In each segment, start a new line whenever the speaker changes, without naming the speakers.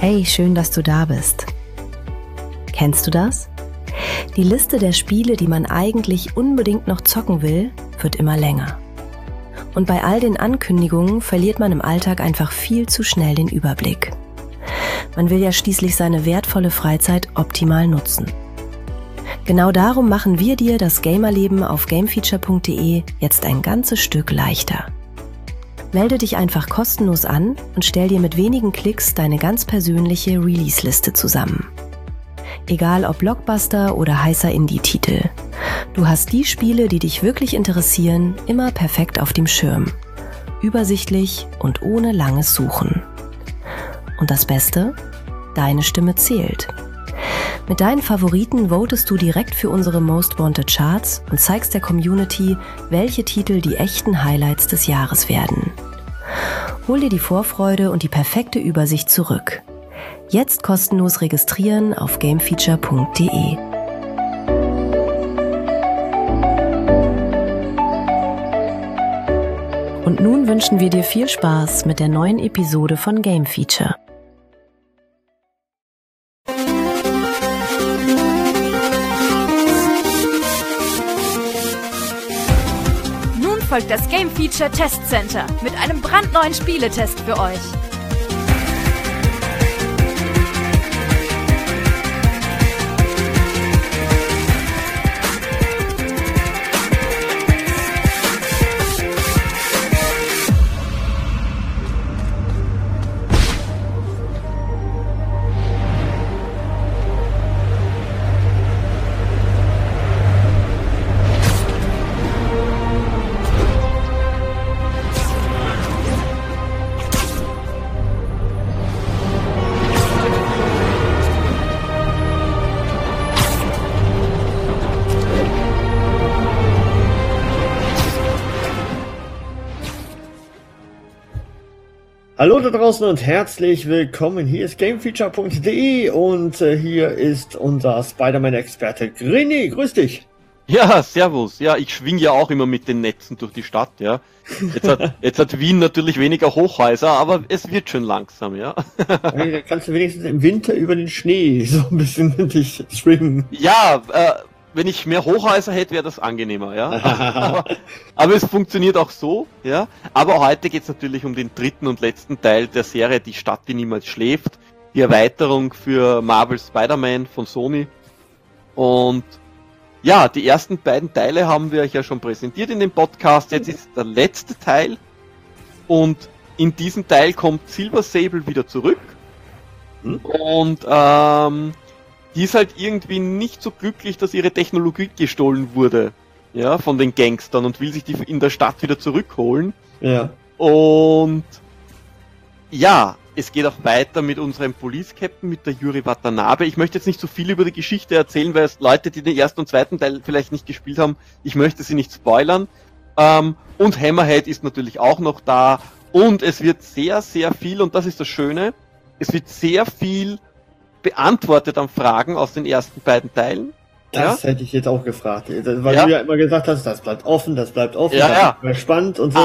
Hey, schön, dass du da bist. Kennst du das? Die Liste der Spiele, die man eigentlich unbedingt noch zocken will, wird immer länger. Und bei all den Ankündigungen verliert man im Alltag einfach viel zu schnell den Überblick. Man will ja schließlich seine wertvolle Freizeit optimal nutzen. Genau darum machen wir dir das Gamerleben auf gamefeature.de jetzt ein ganzes Stück leichter. Melde dich einfach kostenlos an und stell dir mit wenigen Klicks deine ganz persönliche Release-Liste zusammen. Egal ob Blockbuster oder heißer Indie-Titel. Du hast die Spiele, die dich wirklich interessieren, immer perfekt auf dem Schirm. Übersichtlich und ohne langes Suchen. Und das Beste? Deine Stimme zählt. Mit deinen Favoriten votest du direkt für unsere Most Wanted Charts und zeigst der Community, welche Titel die echten Highlights des Jahres werden. Hol dir die Vorfreude und die perfekte Übersicht zurück. Jetzt kostenlos registrieren auf gamefeature.de. Und nun wünschen wir dir viel Spaß mit der neuen Episode von Game Feature.
Folgt das Game Feature Test Center mit einem brandneuen Spieletest für euch.
Hallo da draußen und herzlich willkommen. Hier ist gamefeature.de und hier ist unser Spider-Man-Experte Grini. Grüß dich.
Ja, servus. Ja, ich schwing ja auch immer mit den Netzen durch die Stadt, ja. Jetzt hat Wien natürlich weniger Hochhäuser, aber es wird schon langsam, ja.
Da kannst du wenigstens im Winter über den Schnee so ein bisschen dich schwingen.
Ja, wenn ich mehr Hochhäuser hätte, wäre das angenehmer, ja. aber es funktioniert auch so, ja. Aber heute geht es natürlich um den dritten und letzten Teil der Serie Die Stadt, die niemals schläft. Die Erweiterung für Marvel Spider-Man von Sony. Und ja, die ersten beiden Teile haben wir euch ja schon präsentiert in dem Podcast. Jetzt ist der letzte Teil. Und in diesem Teil kommt Silver Sable wieder zurück. Und die ist halt irgendwie nicht so glücklich, dass ihre Technologie gestohlen wurde, ja, von den Gangstern und will sich die in der Stadt wieder zurückholen.
Ja.
Und ja, es geht auch weiter mit unserem Police Captain, mit der Yuri Watanabe. Ich möchte jetzt nicht so viel über die Geschichte erzählen, weil es Leute, die den ersten und zweiten Teil vielleicht nicht gespielt haben, ich möchte sie nicht spoilern. Und Hammerhead ist natürlich auch noch da. Und es wird sehr, sehr viel, und das ist das Schöne, es wird sehr viel beantwortet an Fragen aus den ersten beiden Teilen.
Das hätte ich jetzt auch gefragt. Weil du ja immer gesagt hast, das bleibt offen,
ja,
das
ja.
ist spannend und so.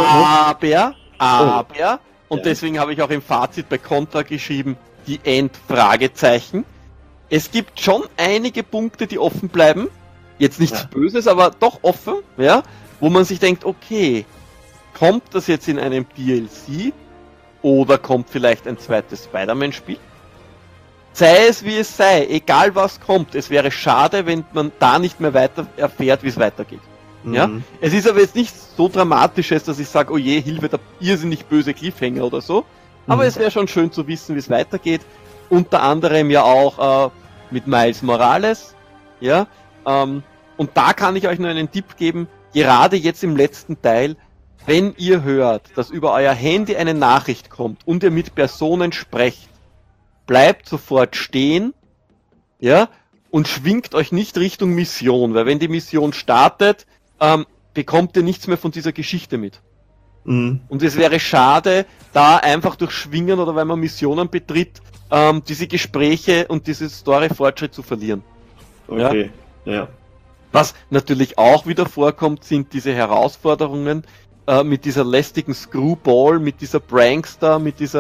Aber, und deswegen habe ich auch im Fazit bei Contra geschrieben, die Endfragezeichen. Es gibt schon einige Punkte, die offen bleiben. Jetzt nichts Böses, aber doch offen, ja, wo man sich denkt, okay, kommt das jetzt in einem DLC oder kommt vielleicht ein zweites Spider-Man-Spiel? Sei es wie es sei, egal was kommt, es wäre schade, wenn man da nicht mehr weiter erfährt, wie es weitergeht. Ja? Es ist aber jetzt nicht so Dramatisches, dass ich sage, oh je, Hilfe, der irrsinnig böse Cliffhanger oder so. Aber es wäre schon schön zu wissen, wie es weitergeht. Unter anderem ja auch mit Miles Morales. Ja? Und da kann ich euch nur einen Tipp geben, gerade jetzt im letzten Teil, wenn ihr hört, dass über euer Handy eine Nachricht kommt und ihr mit Personen sprecht, bleibt sofort stehen, ja, und schwingt euch nicht Richtung Mission, weil wenn die Mission startet, bekommt ihr nichts mehr von dieser Geschichte mit. Und es wäre schade, da einfach durch Schwingen oder weil man Missionen betritt, diese Gespräche und diese Story-Fortschritt zu verlieren.
Okay, ja.
Was natürlich auch wieder vorkommt, sind diese Herausforderungen mit dieser lästigen Screwball, mit dieser Prankster, mit dieser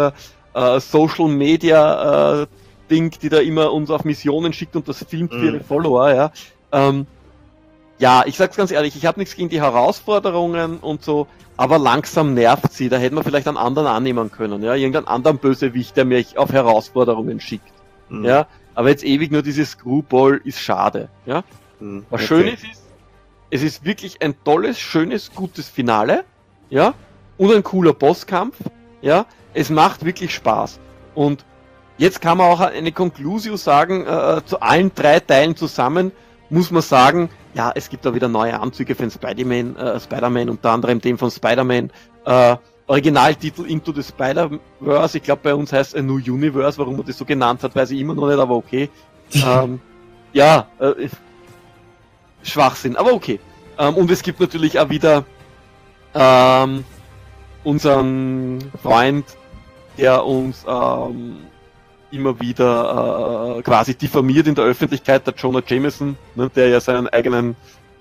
Social Media Ding, die da immer uns auf Missionen schickt und das filmt für ihre Follower, ja. Ja, ich sag's ganz ehrlich, ich habe nichts gegen die Herausforderungen und so, aber langsam nervt sie, da hätten wir vielleicht einen anderen annehmen können, ja, irgendeinen anderen Bösewicht, der mich auf Herausforderungen schickt, ja, aber jetzt ewig nur dieses Screwball ist schade, ja. Was schön ist, es ist wirklich ein tolles, schönes, gutes Finale, ja, und ein cooler Bosskampf, ja, es macht wirklich Spaß und jetzt kann man auch eine Conclusio sagen, zu allen 3 Teilen zusammen, muss man sagen, ja, es gibt da wieder neue Anzüge für den Spider-Man, unter anderem den von Spider-Man, Originaltitel Into the Spider-Verse, ich glaube bei uns heißt es A New Universe, warum man das so genannt hat, weiß ich immer noch nicht, aber okay. Schwachsinn, aber okay. Und es gibt natürlich auch wieder unseren Freund, der uns immer wieder quasi diffamiert in der Öffentlichkeit, der Jonah Jameson, ne, der ja seine eigenen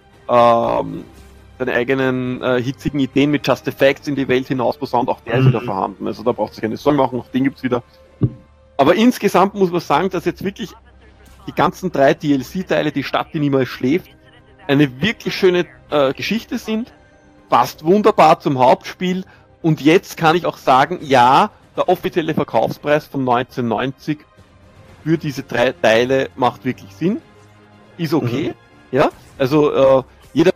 hitzigen Ideen mit Just the Facts in die Welt hinaus posaunt, auch der ist wieder vorhanden. Also da braucht sich keine Sorgen machen, auch den gibt's wieder. Aber insgesamt muss man sagen, dass jetzt wirklich die ganzen 3 DLC-Teile, die Stadt, die niemals schläft, eine wirklich schöne Geschichte sind, passt wunderbar zum Hauptspiel und jetzt kann ich auch sagen, ja, der offizielle Verkaufspreis von 1990 für diese 3 Teile macht wirklich Sinn. Ist okay. Ja, also jeder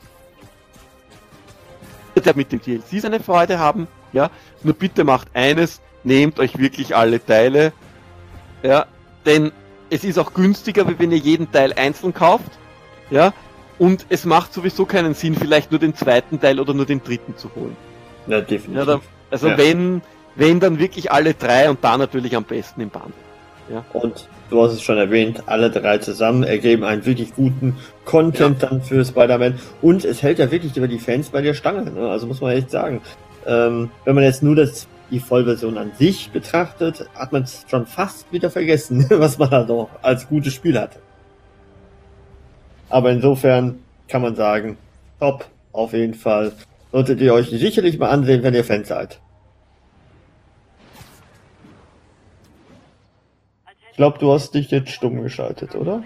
der mit dem DLC seine Freude haben. Ja, nur bitte macht eines, nehmt euch wirklich alle Teile. Ja, denn es ist auch günstiger, wie wenn ihr jeden Teil einzeln kauft. Ja, und es macht sowieso keinen Sinn, vielleicht nur den 2. Teil oder nur den 3. zu holen.
Ja, definitiv.
Ja, wenn dann wirklich alle 3 und da natürlich am besten im Band. Ja.
Und du hast es schon erwähnt, alle 3 zusammen ergeben einen wirklich guten Content dann für Spider-Man und es hält ja wirklich über die Fans bei der Stange, ne? Also muss man echt sagen. Wenn man jetzt nur die Vollversion an sich betrachtet, hat man es schon fast wieder vergessen, was man da noch als gutes Spiel hatte. Aber insofern kann man sagen, top, auf jeden Fall. Solltet ihr euch sicherlich mal ansehen, wenn ihr Fans seid. Ich glaube, du hast dich jetzt stumm geschaltet, oder?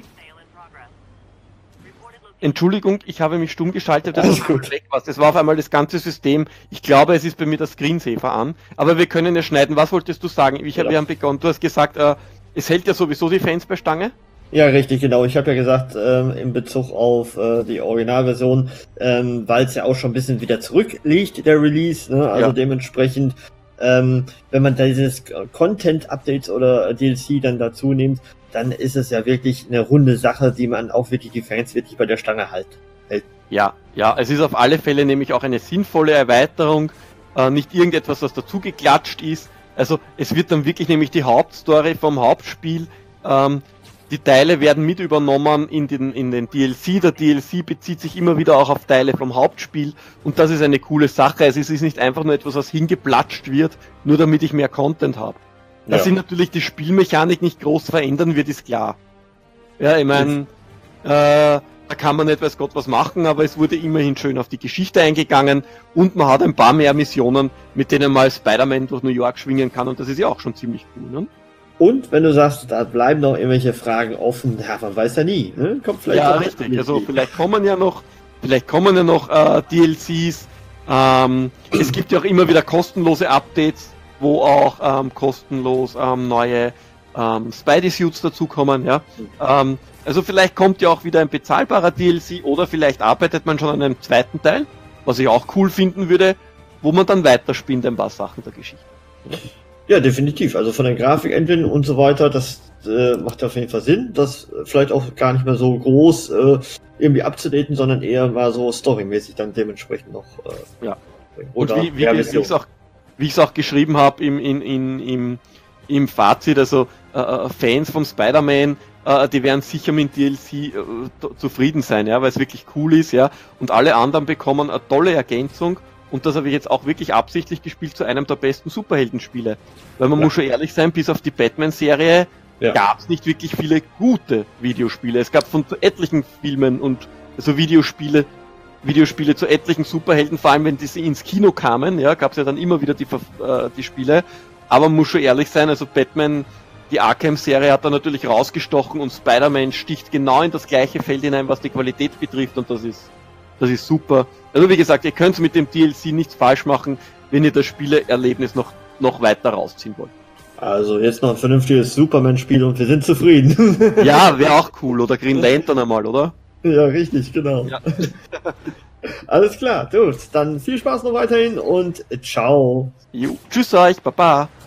Entschuldigung, ich habe mich stumm geschaltet,
Alles gut.
Weg was. Es war auf einmal das ganze System. Ich glaube, es ist bei mir der Screensaver an. Aber wir können ja schneiden. Was wolltest du sagen? Wir haben begonnen. Du hast gesagt, es hält ja sowieso die Fans bei Stange.
Ja, richtig, genau. Ich habe ja gesagt, in Bezug auf die Originalversion, weil es ja auch schon ein bisschen wieder zurückliegt, der Release, ne? Also dementsprechend, wenn man da dieses Content-Updates oder DLC dann dazu nimmt, dann ist es ja wirklich eine runde Sache, die man auch wirklich die Fans wirklich bei der Stange hält.
Ja, es ist auf alle Fälle nämlich auch eine sinnvolle Erweiterung, nicht irgendetwas, was dazu geklatscht ist. Also es wird dann wirklich nämlich die Hauptstory vom Hauptspiel, die Teile werden mit übernommen in den DLC. Der DLC bezieht sich immer wieder auch auf Teile vom Hauptspiel und das ist eine coole Sache. Also es ist nicht einfach nur etwas, was hingeplatscht wird, nur damit ich mehr Content habe. Dass sich natürlich die Spielmechanik nicht groß verändern wird, ist klar. Ja, ich meine, da kann man nicht weiß Gott was machen, aber es wurde immerhin schön auf die Geschichte eingegangen und man hat ein paar mehr Missionen, mit denen man als Spider-Man durch New York schwingen kann und das ist ja auch schon ziemlich cool, ne?
Und wenn du sagst, da bleiben noch irgendwelche Fragen offen, ja, man weiß ja nie, ne? Kommt vielleicht
ja, richtig. Also vielleicht kommen ja noch DLCs. Es gibt ja auch immer wieder kostenlose Updates, wo auch kostenlos neue Spidey-Suits dazukommen, ja. Also vielleicht kommt ja auch wieder ein bezahlbarer DLC oder vielleicht arbeitet man schon an einem 2. Teil, was ich auch cool finden würde, wo man dann weiterspinnt ein paar Sachen der Geschichte.
Ja, definitiv. Also von der Grafik-Engine und so weiter, das macht auf jeden Fall Sinn, das vielleicht auch gar nicht mehr so groß irgendwie abzudaten, sondern eher mal so storymäßig dann dementsprechend noch.
Oder und wie ich es auch geschrieben habe im Fazit, also Fans von Spider-Man, die werden sicher mit dem DLC zufrieden sein, ja, weil es wirklich cool ist, ja, und alle anderen bekommen eine tolle Ergänzung. Und das habe ich jetzt auch wirklich absichtlich gespielt zu einem der besten Superheldenspiele. Weil man muss schon ehrlich sein, bis auf die Batman-Serie gab es nicht wirklich viele gute Videospiele. Es gab von etlichen Filmen und also Videospiele zu etlichen Superhelden, vor allem wenn die ins Kino kamen, ja, gab es ja dann immer wieder die Spiele. Aber man muss schon ehrlich sein, also Batman, die Arkham-Serie hat da natürlich rausgestochen und Spider-Man sticht genau in das gleiche Feld hinein, was die Qualität betrifft und das ist super. Also wie gesagt, ihr könnt mit dem DLC nichts falsch machen, wenn ihr das Spielerlebnis noch weiter rausziehen wollt.
Also jetzt noch ein vernünftiges Superman-Spiel und wir sind zufrieden.
Ja, wäre auch cool, oder Green Lantern einmal, oder?
Ja, richtig, genau.
Ja.
Alles klar, gut, dann viel Spaß noch weiterhin und ciao.
Jo, tschüss euch, baba.